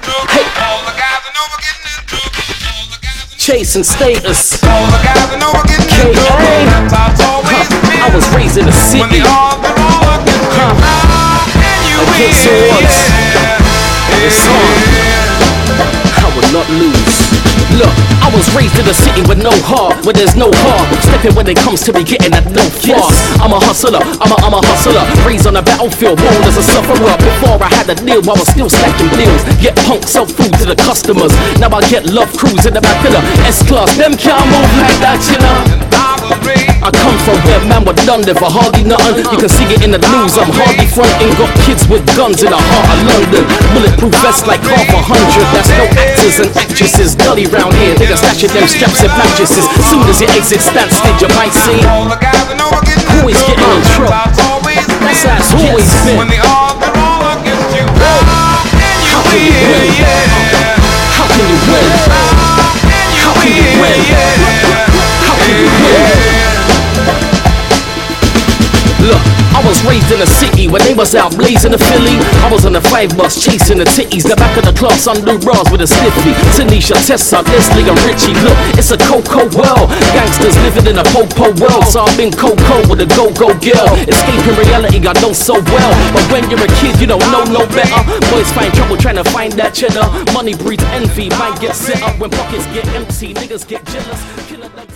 Hey. Chasing status. K.A. I was raised in the city. Against the odds. It's on. I will not lose. Look, I was raised in a city with no heart, where there's no heart. Stepping when it comes to me getting that no fast. I'm a hustler, I'm a hustler. Raised on the battlefield, born as a sufferer. Before I had a deal, I was still stacking bills. Get punk, sell food to the customers. Now I get love crews in the back of the S-Class. Them can't move like that, you know. I come from where man were done there for hardly nothing. You can see it in the news, I'm hardly fronting. Got kids with guns in the heart of London. Bulletproof vests like $100. That's no actors and actresses. Gully round here, niggas stashing them straps and mattresses. Soon as you exit stand stage, you might see always getting in trouble. That's how it's always been. How can you win? How can you win? How can you win? How can you win? Look, I was raised in a city when they was out blazing the Philly. I was on the 5 bus chasing the titties. The back of the class undo bras with a stiffy. Tanisha, Tessa, Leslie and Richie. Look, it's a cocoa world. Gangsters living in a po-po world. So I've been cocoa with a go-go girl. Escaping reality I know so well. But when you're a kid you don't know no better. Boys find trouble trying to find that cheddar. Money breeds envy, mind gets set up when pockets get empty. Niggas get jealous.